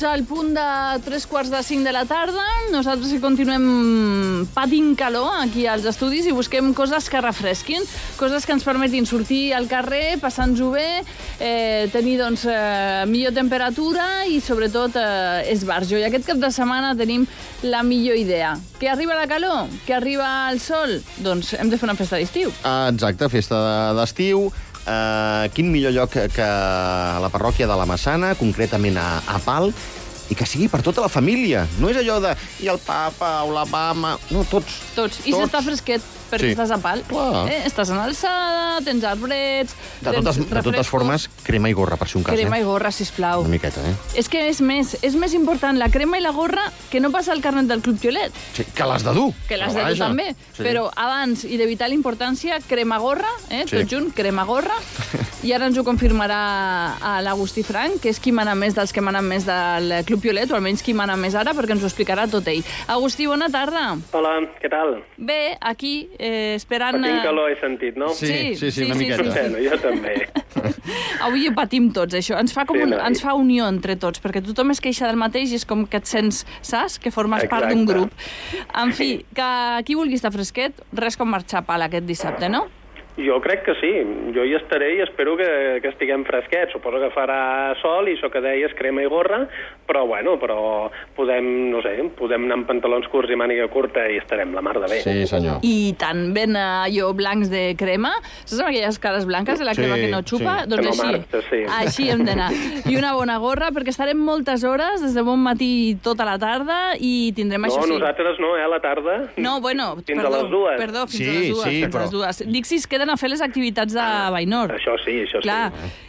al punt de 3:45 de la tarda. Nosaltres continuem patint calor aquí als estudis i busquem coses que refresquin, coses que ens permetin sortir al carrer, passar-nos-ho bé, tenir doncs, millor temperatura i sobretot esbarjo. I aquest cap de setmana tenim la millor idea. Que arriba la calor? Que arriba el sol? Doncs hem de fer una festa d'estiu. Exacte, festa d'estiu. Quin millor lloc que la parròquia de la Massana, concretament a Pal, i que sigui per tota la família. No és allò de i el papa o la mama... No, tots. I s'està fresquet, perquè estàs a Pal. Estàs en alçada, tens arbrets... De totes formes, crema i gorra, per si un cas. Crema i gorra, sisplau. Una miqueta, És que és més important la crema i la gorra que no passa el carnet del Club Piolet. Sí, que l'has de dur. Que l'has de dur també. Sí. Però abans, i d'evitar la importància, crema-gorra, tot junt, crema-gorra. I ara ens ho confirmarà l'Agustí Frank, que és qui mana més dels que manen més del Club Piolet, o almenys qui mana més ara, perquè ens ho explicarà tot ell. Agustí, bona tarda. Hola, què tal? Bé, aquí, esperant... Patint calor, he sentit, no? Sí, una miqueta. Bueno, jo també. Avui ho patim tots, això. Ens fa unió entre tots, perquè tothom es queixa del mateix i és com que et sents, saps? Que formes part d'un grup. En fi, que qui vulgui estar fresquet, res com marxar a Pal aquest dissabte, no? Jo crec que sí. Jo hi estaré i espero que estiguem fresquets. Suposo que farà sol i això que deies, crema i gorra, però podem, no sé, podem anar amb pantalons curts i màniga curta i estarem la mar de bé. Sí, senyor. I tant, ben allò blancs de crema, saps amb aquelles cares blanques de la crema que no xupa? Doncs així hem d'anar. I una bona gorra, perquè estarem moltes hores, des de bon matí tota la tarda, i tindrem això sí. No, nosaltres no, a la tarda. No, bueno, fins a les dues. Perdó, fins a les dues. Dic si es queden a fer les activitats de Vallnor. Això sí. Clar.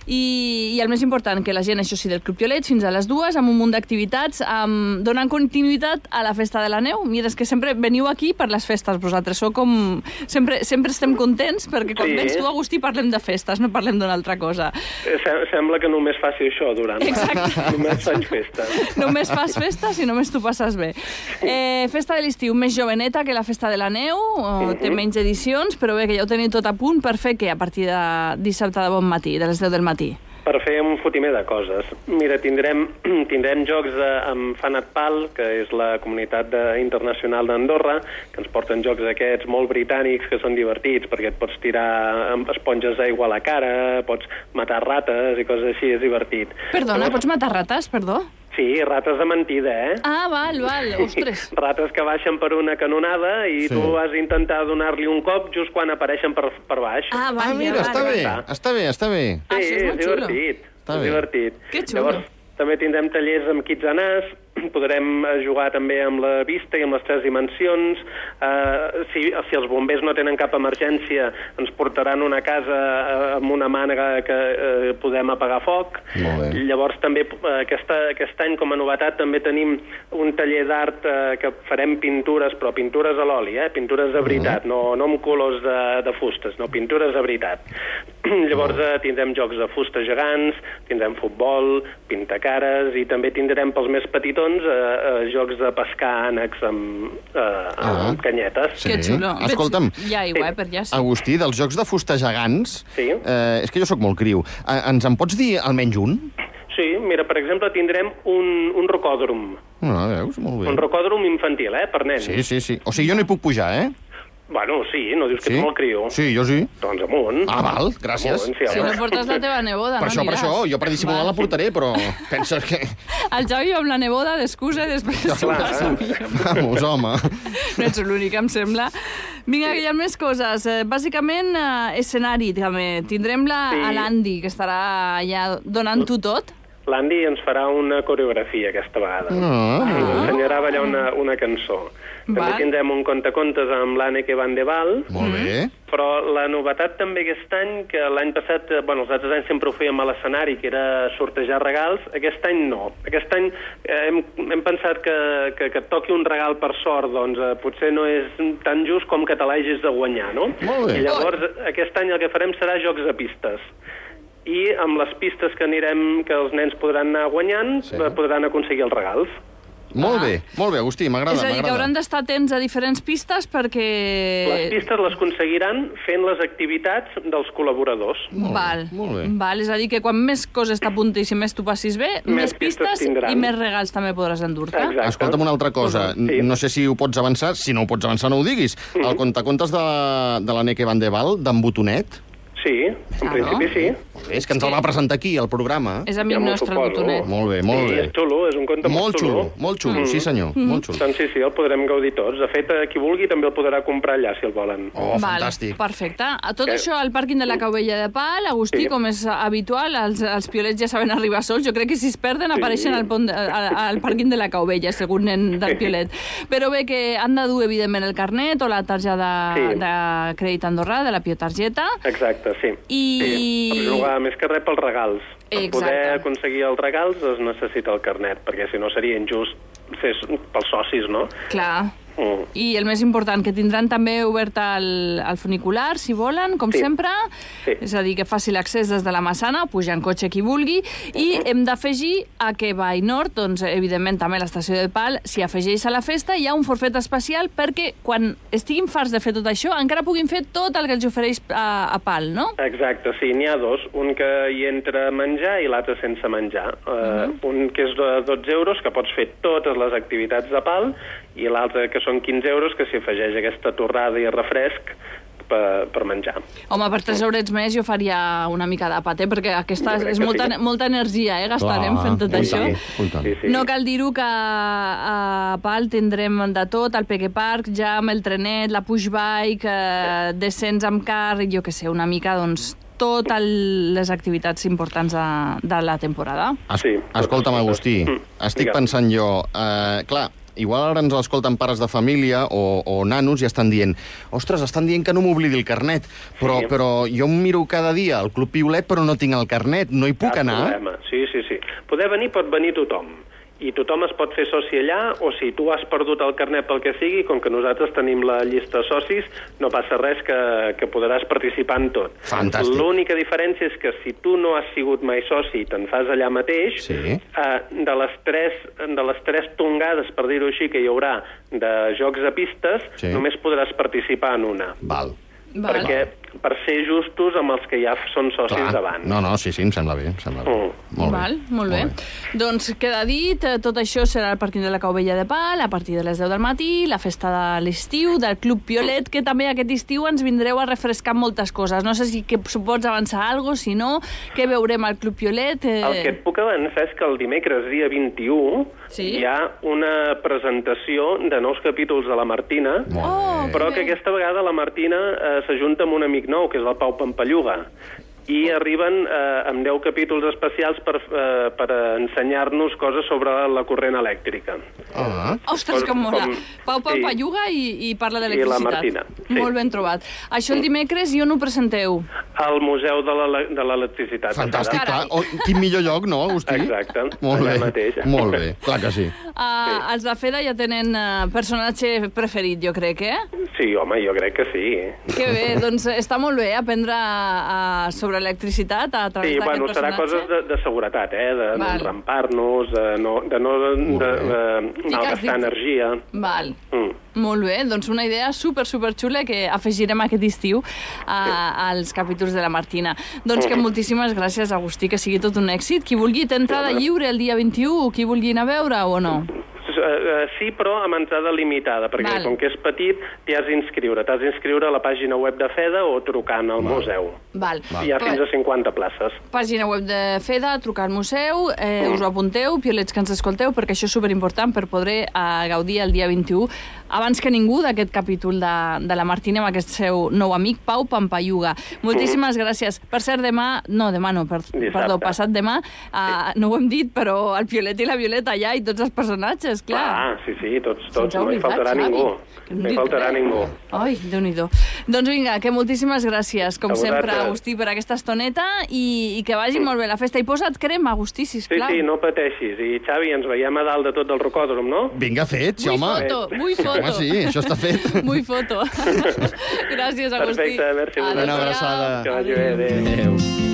I el més important, que la gent, això sí, del Club Piolet, fins a les 2, amb un munt d'activitats, donant continuïtat a la festa de la neu. Mira, és que sempre veniu aquí per les festes, vosaltres. Sou com... Sempre estem contents, perquè quan vens tu, Agustí, parlem de festes, no parlem d'una altra cosa. Sembla que només faci això durant. Exacte. Només faig festes. Només fas festes i només tu passes bé. Festa de l'estiu més joveneta que la festa de la neu, té menys edicions, però bé, que ja ho teniu tot a punt per fer què a partir de dissabte de bon matí, de les 10 del matí? Per fer un fotimer de coses. Mira, tindrem jocs amb Fanat Pal, que és la comunitat internacional d'Andorra, que ens porten jocs aquests molt britànics que són divertits, perquè et pots tirar amb esponges d'aigua a la cara, pots matar rates i coses així, és divertit. Perdona, pots matar rates, perdó? Sí, rates de mentida, val, ostres. Rates que baixen per una canonada i tu has d'intentar donar-li un cop just quan apareixen per baix. Mira, està bé. Sí, és divertit. És divertit. Que xulo. Llavors, també tindrem tallers amb Kitsanàs, podrem jugar també amb la vista i amb les 3 dimensions. Si els bombers no tenen cap emergència, ens portaran a una casa amb una mànega que podem apagar foc. Llavors també aquest any, com a novetat, també tenim un taller d'art que farem pintures, però pintures a l'oli, pintures de veritat, no amb colors de fustes, no, pintures de veritat. Llavors tindrem jocs de fusta gegants, tindrem futbol, pintacares, i també tindrem pels més petitons jocs de pescar ànecs amb canyetes. Que xulo. Escolta'm, hi ha aigua, per allà sí. Agustí, dels jocs de fusta gegants, és que jo sóc molt criu, ens en pots dir almenys un? Sí, mira, per exemple, tindrem un rocòdrom. Veus, molt bé. Un rocòdrom infantil, per nens. Sí. O sigui, jo no hi puc pujar, Bueno, sí, no dius que ets molt criu. Sí, jo sí. Doncs amunt. Val, gràcies. Si no portes la teva neboda, no aniràs. Per això, jo per dissimular la portaré, però penses que... El joc jo amb la neboda d'excusa i després... Vamos, home. No ets l'únic, em sembla. Vinga, que hi ha més coses. Bàsicament, escenari, també. Tindrem a l'Andy, que estarà allà donant-ho tot. L'Andy ens farà una coreografia aquesta vegada. Ens ensenyarà a ballar una cançó. També tindrem un contacontes amb l'Anneke van de Val. Molt bé. Però la novetat també aquest any, que l'any passat, els altres anys sempre ho fèiem a l'escenari, que era sortejar regals, aquest any no. Aquest any hem pensat que et toqui un regal per sort, doncs potser no és tan just com que te l'hagis de guanyar, no? Molt bé. I llavors aquest any el que farem serà jocs de pistes. I amb les pistes que els nens podran anar guanyant, podran aconseguir els regals. Molt bé, Agustí, m'agrada. És a dir, que hauran d'estar atents a diferents pistes perquè... Les pistes les aconseguiran fent les activitats dels col·laboradors. Val. Molt bé. Val, és a dir, que quan més coses t'apuntis i més tu passis bé, més pistes tindran. I més regals també podràs endur-te. Exacte. Escolta'm una altra cosa. Sí. No sé si ho pots avançar. Si no ho pots avançar, no ho diguis. El contacontes de la Neke Van de Val, d'en Botonet? Sí, en principi sí. És que ens el va presentar aquí, al programa. És amic Ja m'ho nostre, el suposo. Botonet. Molt bé, molt Sí, bé. és xulo, és un conte molt xulo. Molt xulo, sí senyor, molt xulo. Doncs sí, el podrem gaudir tots. De fet, qui vulgui també el podrà comprar allà, si el volen. Oh, fantàstic. Perfecte. A tot això, al pàrquing de la Caubella de Pal, Agustí, Sí. com és habitual, els piolets ja saben arribar sols. Jo crec que si es perden apareixen al pàrquing de la Caubella, segons nen del piolet. Però bé, que han de dur, evidentment, el carnet o la targeta de crèdit andorrà, de la biotargeta. Exacte, sí. I... Per jugar més que res pels regals. Per Exacte. poder aconseguir els regals es necessita el carnet, perquè si no seria injust ser pels socis, no? Clar. I el més important, que tindran també obert el funicular, si volen, com sempre. Sí. És a dir, que faci l'accés des de la Massana, puja en cotxe qui vulgui, i hem d'afegir a que Vall Nord, doncs, evidentment, també l'estació de Pal, s'hi afegeix a la festa, hi ha un forfet especial perquè quan estiguin farts de fer tot això, encara puguin fer tot el que els ofereix a Pal, no? Exacte, sí, n'hi ha dos. Un que hi entra menjar i l'altre sense menjar. Un que és de 12 euros, que pots fer totes les activitats de Pal, i l'altre que són 15 euros, que s'hi afegeix aquesta torrada i refresc per menjar. Home, per 3 eurets més jo faria una mica d'àpat, perquè aquesta és molta energia, gastarem fent tot això. Sí. No cal dir-ho que a Pal tindrem de tot, el Peque Park, Jam, el trenet, la push bike, descens amb car, jo què sé, una mica, doncs, totes les activitats importants de la temporada. Sí. Escolta'm, Agustí, estic pensant jo... Clar, igual ara ens escolten pares de família o nanos i estan dient ostres, estan dient que no m'oblidi el carnet, però jo em miro cada dia al Club Piolet però no tinc el carnet, no hi puc anar? Problema. Sí. Poder venir pot venir tothom. I tothom es pot fer soci allà, o si tu has perdut el carnet pel que sigui, com que nosaltres tenim la llista de socis, no passa res que podràs participar en tot. Fantàstic. L'única diferència és que si tu no has sigut mai soci i te'n fas allà mateix, de les tres tongades, per dir-ho així, que hi haurà de jocs de pistes, només podràs participar en una. Val. Perquè per ser justos amb els que ja són socis d'abans. No, sí, em sembla bé. Molt bé. Doncs queda dit, tot això serà al pàrquing de la Caubella de Pal a partir de les 10 del matí, la festa de l'estiu del Club Piolet, que també aquest estiu ens vindreu a refrescar moltes coses. No sé si pots avançar alguna cosa, si no, què veurem al Club Piolet? El que et puc avançar és que el dimecres, dia 21, hi ha una presentació de nous capítols de la Martina, però que aquesta vegada la Martina s'ajunta amb un amic nou, que és el Pau Pampalluga, i arriben amb 10 capítols especials per ensenyar-nos coses sobre la corrent elèctrica. Ostres, que mola! Pau Pampalluga i parla d'electricitat. I la Martina. Molt ben trobat. Això el dimecres i on ho presenteu? Al Museu de l'Electricitat. Fantàstic, clar. Quin millor lloc, no, Agustí? Exacte. Molt bé, clar que sí. Els de FEDA ja tenen personatge preferit, jo crec, Sí, home, jo crec que sí. Que bé, doncs està molt bé aprendre sobre electricitat a través d'aquest personatge. Serà coses de seguretat, de no enrampar-nos, de no malgastar energia. Val. Molt bé, doncs una idea superxula que afegirem aquest estiu als capítols de la Martina. Doncs que moltíssimes gràcies, Agustí, que sigui tot un èxit. Qui vulgui té entrada lliure el dia 21, qui vulgui anar a veure o no? Sí, però amb entrada limitada, perquè com que és petit t'hi has d'inscriure. T'has d'inscriure a la pàgina web de FEDA o trucant al museu. Hi ha fins a 50 places. Pàgina web de FEDA, trucar al museu, us ho apunteu, piolets que ens escolteu, perquè això és superimportant per poder gaudir el dia 21, abans que ningú, d'aquest capítol de la Martina amb aquest seu nou amic, Pau Pampalluga. Moltíssimes gràcies. Per cert, perdó, passat demà, no ho hem dit, però el Piolet i la Violeta allà i tots els personatges, clar. Sí, tots, no hi faltarà ningú. No hi faltarà ningú. Ai, Déu-n'hi-do. Doncs vinga, que moltíssimes gràcies, com sempre, Agustí, per aquesta estoneta i que vagi molt bé la festa. I posa't crema, Agustí, sisplau. Sí, no pateixis. I, Xavi, ens veiem a dalt de tot del rocòdrom, no? Vinga, fet, sí, home. Vull foto. Home, sí, això està fet. Vull foto. Gràcies, Agustí. Perfecte, merci. Una abraçada. Que vagi bé, adéu.